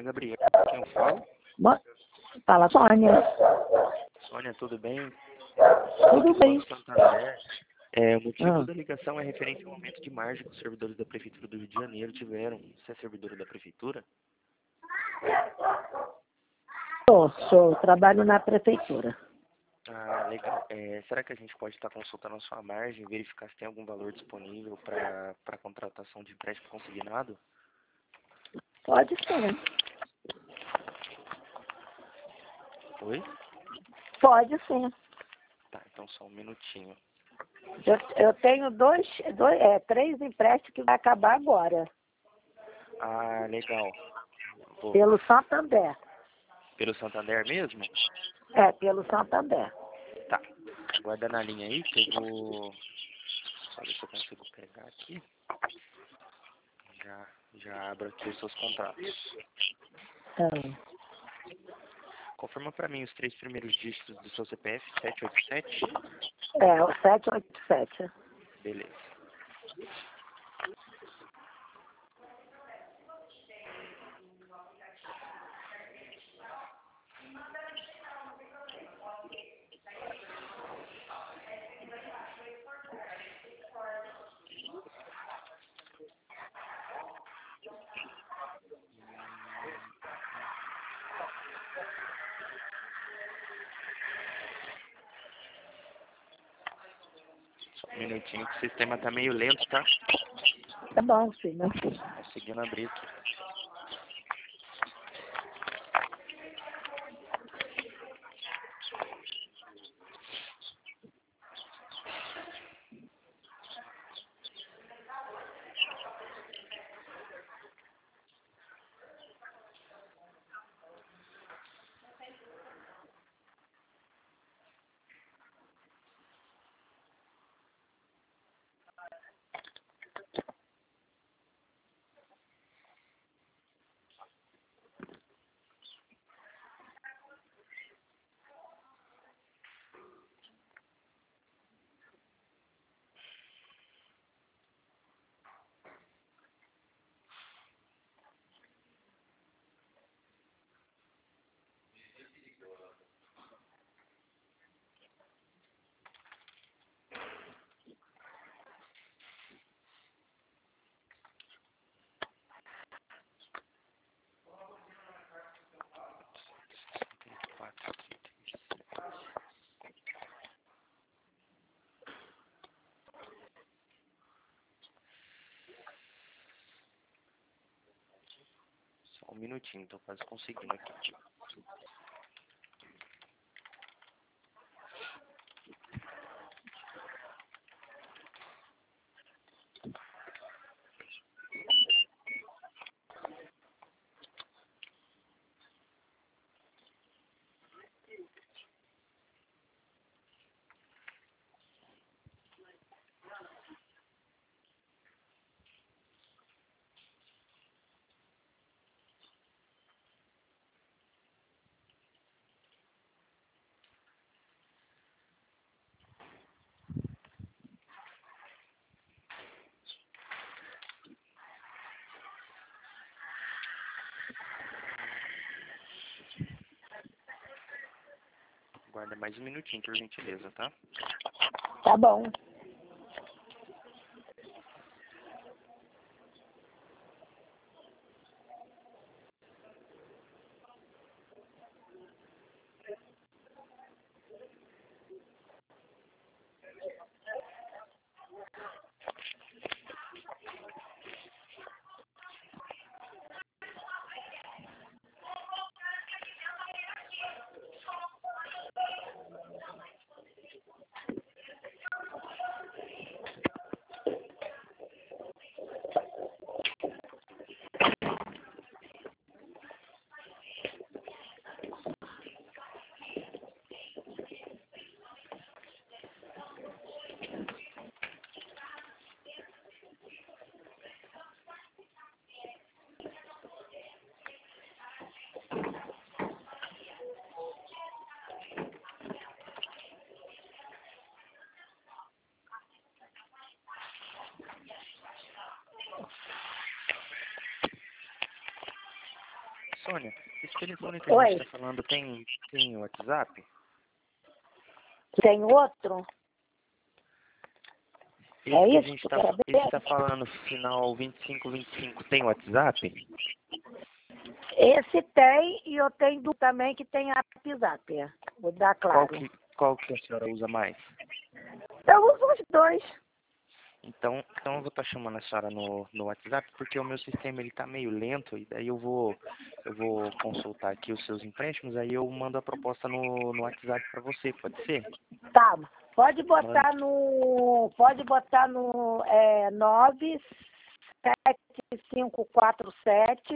é Gabriel. Quem eu falo? Bo- Fala, Sônia. Sônia, tudo bem? Tudo bem. Banco Santander. O motivo Ah. da ligação é referente ao aumento de margem que os servidores da Prefeitura do Rio de Janeiro tiveram. Você é servidora da Prefeitura? Sou. Trabalho na prefeitura. Ah, legal. Será que a gente pode estar consultando a sua margem, verificar se tem algum valor disponível para contratação de empréstimo consignado? Pode ser. Oi? Pode ser. Tá, então só um minutinho. Eu tenho três empréstimos que vai acabar agora. Ah, legal. Pelo Santander. Pelo Santander mesmo? Pelo Santander. Tá. Guarda na linha aí que eu vou... Só ver se eu consigo pegar aqui. Já abro aqui os seus contratos. Ah. Confirma pra mim os 3 primeiros dígitos do seu CPF, 787. O 787. Beleza. Só um minutinho que o sistema tá meio lento, tá? Tá bom, filho. Conseguindo abrir aqui. Só um minutinho, tô quase conseguindo aqui. Guarda mais um minutinho, por gentileza, tá? Tá bom. Sônia, esse telefone que a Oi. gente está falando tem WhatsApp? Tem outro? Esse É que a isso gente que tá, tu quer esse ver? tá falando final 2525 tem WhatsApp? Esse tem e eu tenho do também que tem WhatsApp. Vou dar claro. Qual que a senhora usa mais? Eu uso os dois. Então eu vou estar chamando a senhora no WhatsApp porque o meu sistema ele tá meio lento e daí eu vou consultar aqui os seus empréstimos, aí eu mando a proposta no WhatsApp para você, pode ser? Tá. Pode Manda. botar no 97547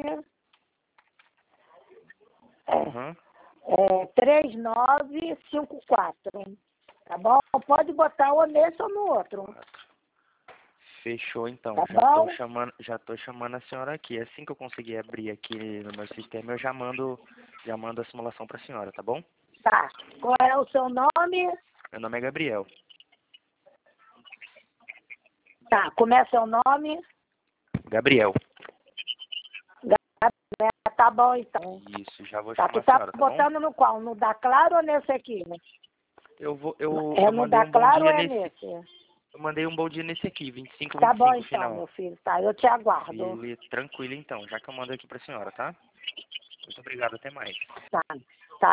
Uhum. 3954. Tá bom? Pode botar ou nesse ou no outro. Fechou então. Tá Já tô chamando a senhora aqui. Assim que eu conseguir abrir aqui no meu sistema, eu já mando a simulação para a senhora, tá bom? Tá. Qual é o seu nome? Meu nome é Gabriel. Tá. Como é seu nome? Gabriel. Tá bom, então. Isso, já vou Tá, chamar tu a tá senhora, tá bom? botando no qual? No da Claro ou nesse aqui? Eu É no mandei da um bom Claro ou dia é nesse. nesse? Eu mandei um bom dia nesse aqui, Tá bom, 2525 então, final. meu filho. Tá, eu te aguardo. Tranquilo então, já que eu mando aqui pra senhora, tá? Muito obrigado, até mais. Tá.